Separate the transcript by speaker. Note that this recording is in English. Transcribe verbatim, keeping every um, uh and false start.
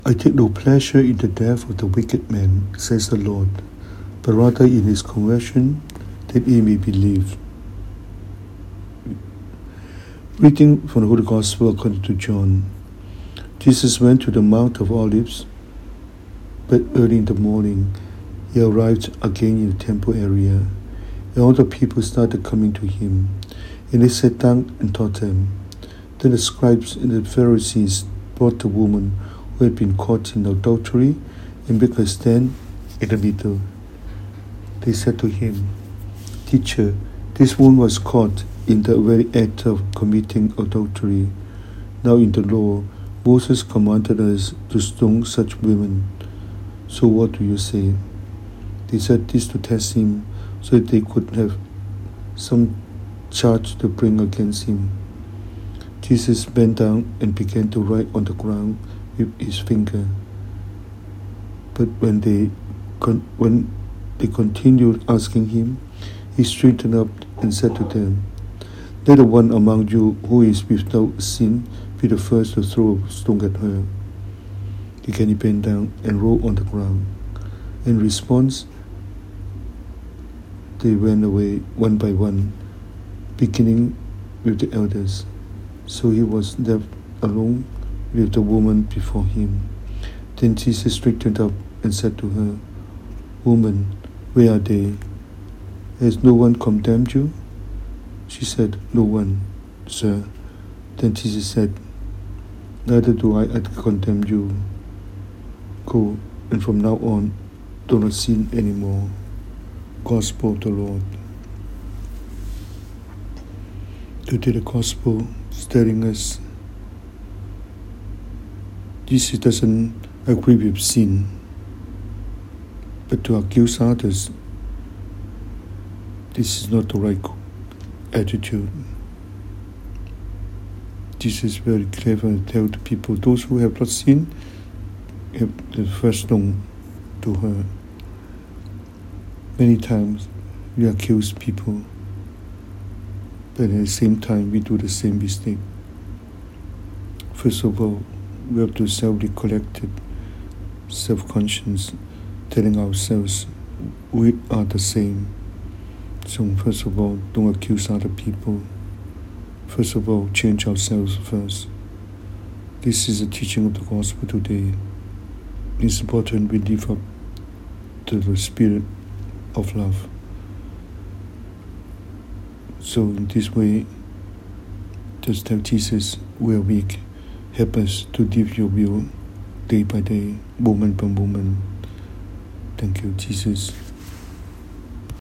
Speaker 1: I take no pleasure in the death of the wicked man, says the Lord, but rather in his conversion, that he may believe. Reading from the Holy Gospel according to John. Jesus went to the Mount of Olives, but early in the morning he arrived again in the temple area, and all the people started coming to him, and he sat down and taught them. Then the scribes and the Pharisees brought the woman who had been caught in adultery and made her stand in the middle. They said to him, "Teacher, this woman was caught in the very act of committing adultery. Now in the law, Moses commanded us to stone such women. So what do you say?" They said this to test him, so that they could have some charge to bring against him. Jesus bent down and began to write on the ground with his finger. But when they con- when they continued asking him, he straightened up and said to them, "Let the one among you who is without sin be the first to throw a stone at her." Again he bent down and rolled on the ground. In response, they went away one by one, beginning with the elders. So he was left alone with the woman before him. Then Jesus straightened up and said to her, "Woman, where are they? Has no one condemned you?" She said, "No one, sir." Then Jesus said, "Neither do I condemn you. Go, and from now on, do not sin anymore." Gospel of the Lord. Today the Gospel is telling us Jesus doesn't agree with sin, but to accuse others, this is not the right attitude. Jesus is very clever and tell the people, those who have not sinned, have the first stone to her. Many times we accuse people, but at the same time we do the same mistake. First of all, we have to self-recollect, self-conscious, telling ourselves we are the same. So first of all, don't accuse other people. First of all, change ourselves first. This is the teaching of the Gospel today. It's important we live up to the spirit of love. So in this way, just tell Jesus, we are weak. Help us to live your will day by day, moment by moment. Thank you, Jesus.